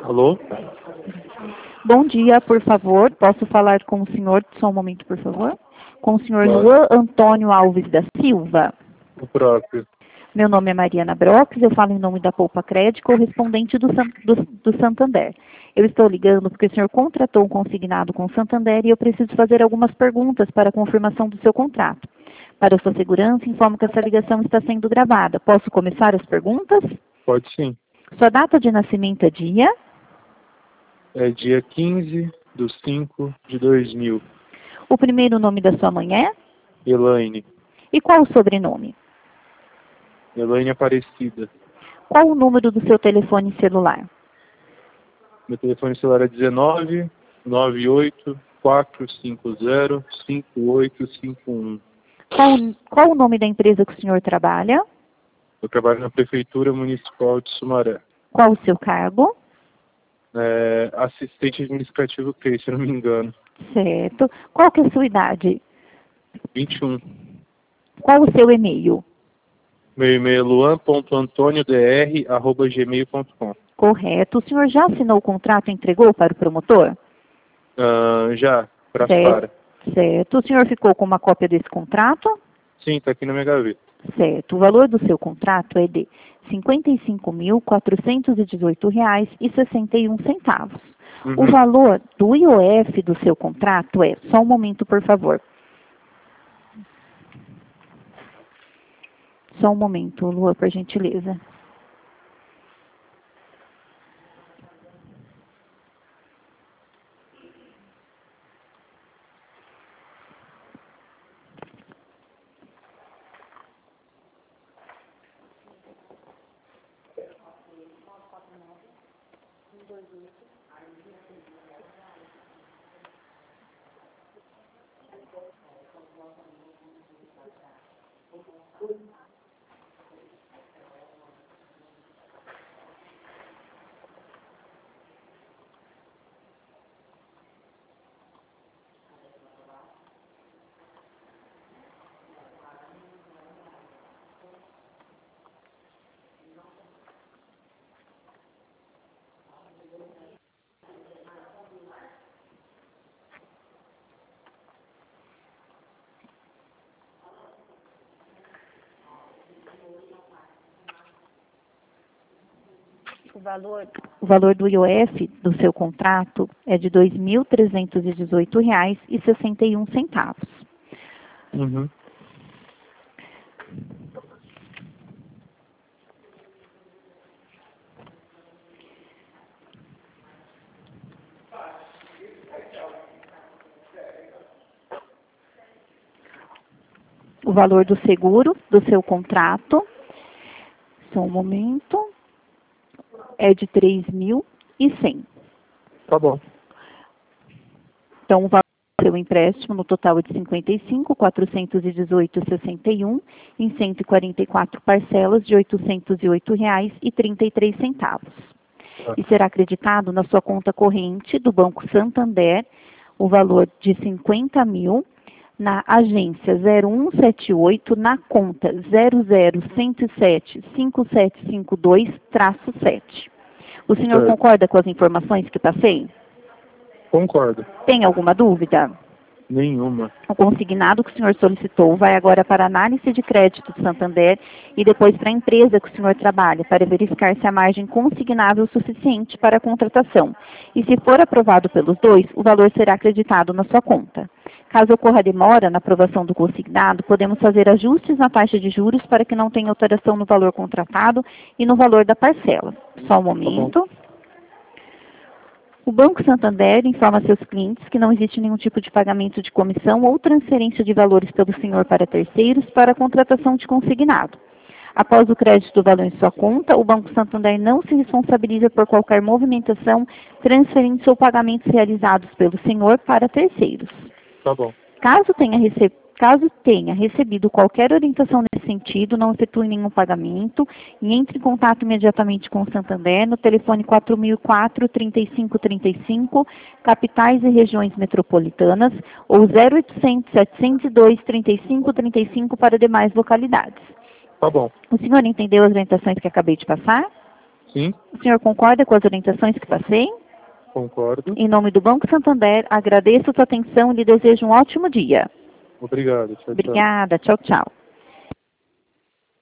Alô? Bom dia, por favor. Posso falar com o senhor, só um momento, por favor? Com o senhor Claro. Luan Antônio Alves da Silva. O próprio. Meu nome é Mariana Brox, eu falo em nome da Poupa Crédito, correspondente do Santander. Eu estou ligando porque o senhor contratou um consignado com o Santander e eu preciso fazer algumas perguntas para a confirmação do seu contrato. Para sua segurança, informo que essa ligação está sendo gravada. Posso começar as perguntas? Pode sim. Sua data de nascimento é dia? É dia 15/5/2000. O primeiro nome da sua mãe é? Elaine. E qual o sobrenome? Elaine Aparecida. Qual o número do seu telefone celular? Meu telefone celular é 19 98 450 5851. Qual o nome da empresa que o senhor trabalha? Eu trabalho na Prefeitura Municipal de Sumaré. Qual o seu cargo? Assistente administrativo CREI, se eu não me engano. Certo. Qual que é a sua idade? 21. Qual o seu e-mail? Meu e-mail é luan.antoniodr@gmail.com. Correto. O senhor já assinou o contrato e entregou para o promotor? Já, para Certo. Sara. Certo. O senhor ficou com uma cópia desse contrato? Sim, está aqui na minha gaveta. Certo. O valor do seu contrato é de R$ 55.418,61. O valor do IOF do seu contrato é... Só um momento, por favor. Só um momento, Lua, por gentileza. O valor do IOF do seu contrato é de R$ 2.318,61. O valor do seguro do seu contrato, só um momento, é de R$ 3.100. Tá bom. Então, o valor do seu empréstimo no total é de R$ 55.418,61 em 144 parcelas de R$ 808,33. E será acreditado na sua conta corrente do Banco Santander o valor de 50 mil na agência 0178 na conta 001075752-7. O senhor concorda com as informações que passei? Concordo. Tem alguma dúvida? Nenhuma. O consignado que o senhor solicitou vai agora para a análise de crédito do Santander e depois para a empresa que o senhor trabalha, para verificar se a margem consignável é suficiente para a contratação. E se for aprovado pelos dois, o valor será acreditado na sua conta. Caso ocorra demora na aprovação do consignado, podemos fazer ajustes na taxa de juros para que não tenha alteração no valor contratado e no valor da parcela. Só um momento. O Banco Santander informa seus clientes que não existe nenhum tipo de pagamento de comissão ou transferência de valores pelo senhor para terceiros para a contratação de consignado. Após o crédito do valor em sua conta, o Banco Santander não se responsabiliza por qualquer movimentação, transferência ou pagamentos realizados pelo senhor para terceiros. Tá bom. Caso tenha recebido qualquer orientação nesse sentido, não efetue nenhum pagamento e entre em contato imediatamente com o Santander no telefone 4004-3535, capitais e regiões metropolitanas, ou 0800-702-3535 para demais localidades. Tá bom. O senhor entendeu as orientações que acabei de passar? Sim, O senhor concorda com as orientações que passei? concordo. Em nome do Banco Santander, agradeço a sua atenção e lhe desejo um ótimo dia. Obrigado. Tchau, tchau. Obrigada. Tchau, tchau.